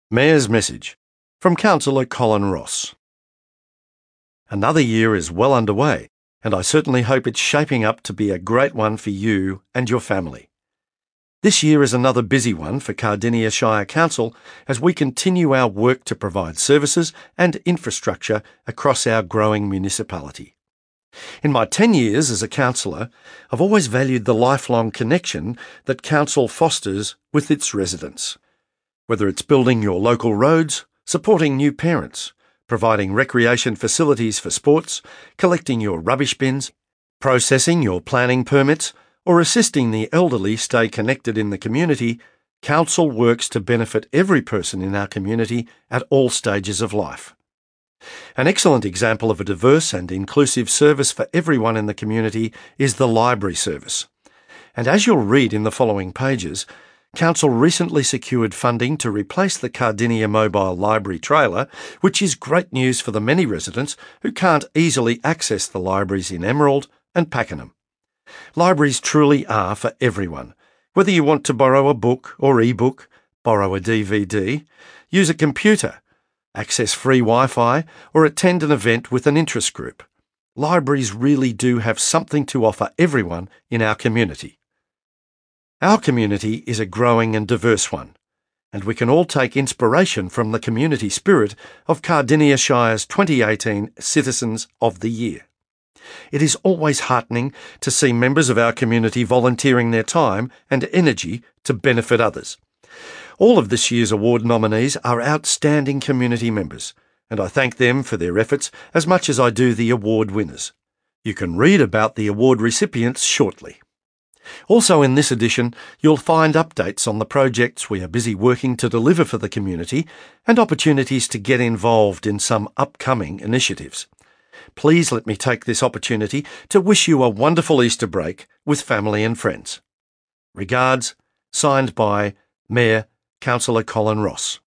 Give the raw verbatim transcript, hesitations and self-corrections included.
Mayor's Message from Councillor Colin Ross. Another year is well underway, and I certainly hope it's shaping up to be a great one for you and your family. This year is another busy one for Cardinia Shire Council as we continue our work to provide services and infrastructure across our growing municipality. In my ten years as a councillor, I've always valued the lifelong connection that council fosters with its residents. Whether it's building your local roads, supporting new parents, providing recreation facilities for sports, collecting your rubbish bins, processing your planning permits, or assisting the elderly stay connected in the community, Council works to benefit every person in our community at all stages of life. An excellent example of a diverse and inclusive service for everyone in the community is the library service. And as you'll read in the following pages, Council recently secured funding to replace the Cardinia Mobile Library trailer, which is great news for the many residents who can't easily access the libraries in Emerald and Pakenham. Libraries truly are for everyone. Whether you want to borrow a book or e-book, borrow a D V D, use a computer, access free Wi-Fi, or attend an event with an interest group, libraries really do have something to offer everyone in our community. Our community is a growing and diverse one, and we can all take inspiration from the community spirit of Cardinia Shire's twenty eighteen Citizens of the Year. It is always heartening to see members of our community volunteering their time and energy to benefit others. All of this year's award nominees are outstanding community members, and I thank them for their efforts as much as I do the award winners. You can read about the award recipients shortly. Also in this edition, you'll find updates on the projects we are busy working to deliver for the community and opportunities to get involved in some upcoming initiatives. Please let me take this opportunity to wish you a wonderful Easter break with family and friends. Regards, signed by Mayor Councillor Colin Ross.